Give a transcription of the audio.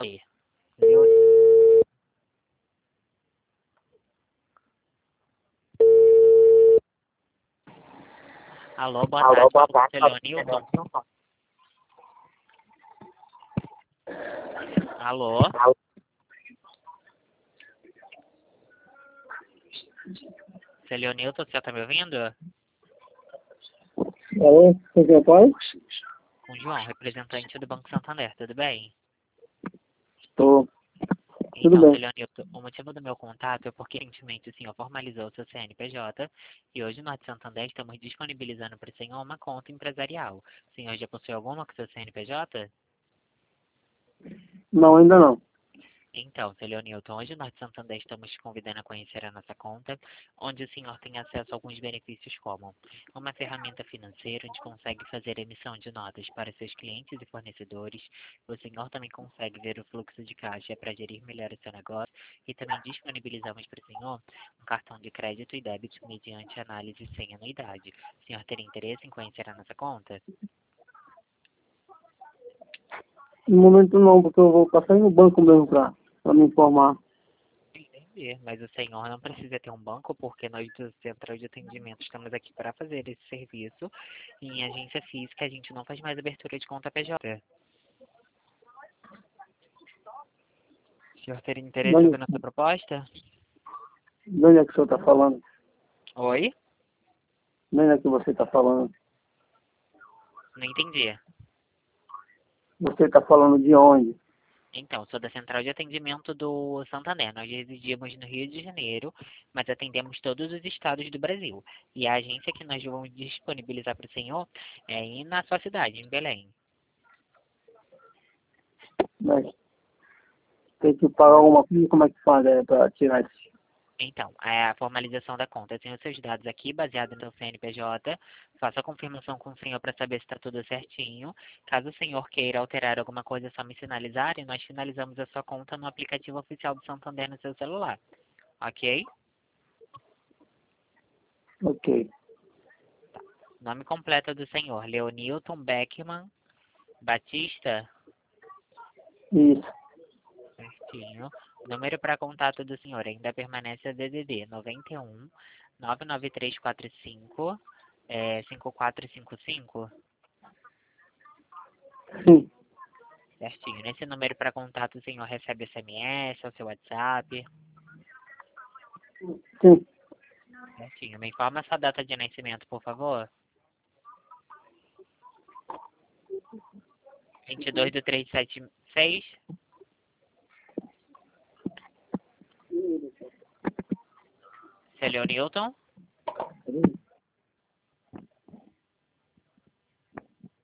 Oi. Leo- Alô, boa tarde. Fala com o seu Leonilton. Alô? Seu Leonilton, você tá me ouvindo? Alô, você pode? Com o João, representante do Banco Santander, tudo bem? Estou. Então, Tudo bem. seu Leonilton, o motivo do meu contato é porque recentemente o senhor formalizou o seu CNPJ e hoje nós de Santander estamos disponibilizando para o senhor uma conta empresarial. O senhor já possui alguma com seu CNPJ? Não, ainda não. Então, seu Leonilton, hoje nós de Santander estamos te convidando a conhecer a nossa conta, onde o senhor tem acesso a alguns benefícios como uma ferramenta financeira onde consegue fazer emissão de notas para seus clientes e fornecedores. O senhor também consegue ver o fluxo de caixa para gerir melhor o seu negócio e também disponibilizamos para o senhor um cartão de crédito e débito mediante análise sem anuidade. O senhor teria interesse em conhecer a nossa conta? No momento não, porque eu vou passar no banco mesmo para me informar. Entendi, mas o senhor não precisa ter um banco, porque nós do Central de Atendimento estamos aqui para fazer esse serviço. E em agência física a gente não faz mais abertura de conta PJ. O senhor teria interesse De em onde, ver nossa proposta? de onde é que o senhor está falando? Oi? De onde é que você está falando? Não entendi. Você está falando de onde? Então, sou da Central de Atendimento do Santander. Nós residimos no Rio de Janeiro, mas atendemos todos os estados do Brasil. E a agência que nós vamos disponibilizar para o senhor é aí na sua cidade, em Belém. Mas tem que pagar alguma coisa, como é que faz para tirar esse? Então, a formalização da conta. Eu tenho os seus dados aqui, baseado no CNPJ. Faço a confirmação com o senhor para saber se está tudo certinho. Caso o senhor queira alterar alguma coisa, é só me sinalizar e nós finalizamos a sua conta no aplicativo oficial do Santander no seu celular. Ok? Ok. Nome completo do senhor, Leonilton Beckman Batista. Isso. Certinho. O número para contato do senhor ainda permanece a DDD 91 99345 5455. Sim. Certinho. Nesse número para contato o senhor recebe SMS ou seu WhatsApp. Sim. Certinho. Me informa a sua data de nascimento, por favor. 22/3/76. Seu Leonilton?